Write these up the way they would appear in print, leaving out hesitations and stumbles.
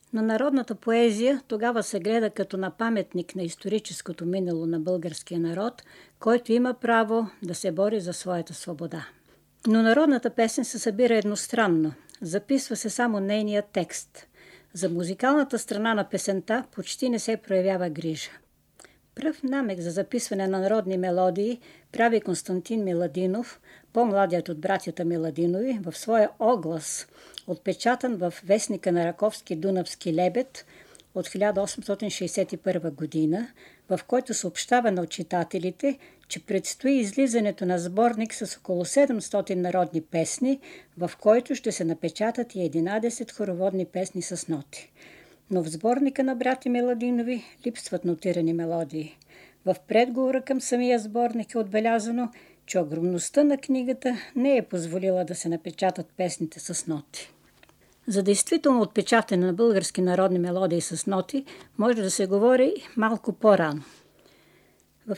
Но народната поезия тогава се гледа като на паметник на историческото минало на българския народ, който има право да се бори за своята свобода. Но народната песен се събира едностранно. Записва се само нейният текст. За музикалната страна на песента почти не се проявява грижа. Пръв намек за записване на народни мелодии прави Константин Миладинов, по-младият от братята Миладинови, в своя оглас, отпечатан в вестника на Раковски Дунавски лебед от 1861 година, в който съобщава на читателите, че предстои излизането на сборник с около 700 народни песни, в който ще се напечатат и 11 хороводни песни с ноти. Но в сборника на братя Миладинови липсват нотирани мелодии. В предговора към самия сборник е отбелязано, че огромността на книгата не е позволила да се напечатат песните с ноти. За действително отпечатане на български народни мелодии с ноти може да се говори малко по-рано. В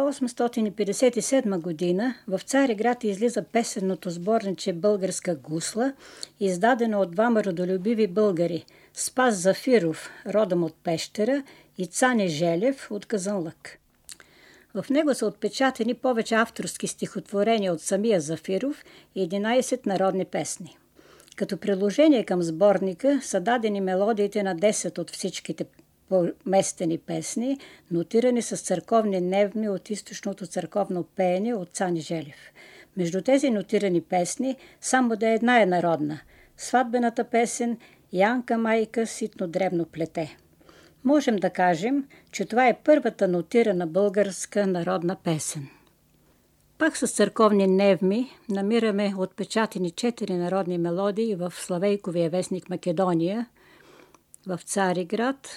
1857 година в Цариград излиза песенното сборниче «Българска гусла», издадено от двама родолюбиви българи – Спас Зафиров, родом от Пещера, и Цане Желев от Казанлък. В него са отпечатани повече авторски стихотворения от самия Зафиров и 11 народни песни. Като приложение към сборника са дадени мелодиите на 10 от всичките поместени песни, нотирани с църковни невми от източното църковно пеене от Цани Желев. Между тези нотирани песни само да една е народна – сватбената песен «Янка майка ситно дребно плете». Можем да кажем, че това е първата нотирана българска народна песен. Пак с църковни невми намираме отпечатани 4 народни мелодии в Славейковия вестник Македония в Цариград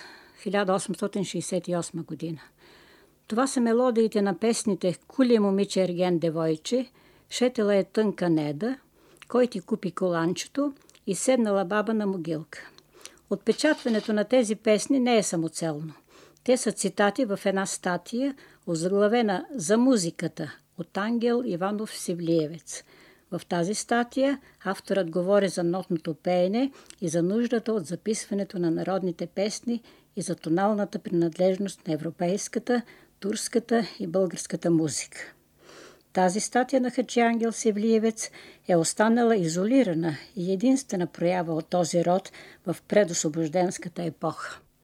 1868 година. Това са мелодиите на песните «Кули момиче ерген девойче», «Шетела е тънка неда», «Кой ти купи коланчето» и «Седнала баба на могилка». Отпечатването на тези песни не е самоцелно. Те са цитати в една статия, озаглавена «За музиката» от Ангел Иванов Севлиевец. В тази статия авторът говори за нотното пеене и за нуждата от записването на народните песни и за тоналната принадлежност на европейската, турската и българската музика. Тази статия на Хаджи Ангел Севлиевец е останала изолирана и единствена проява от този род в предосвобожденската епоха.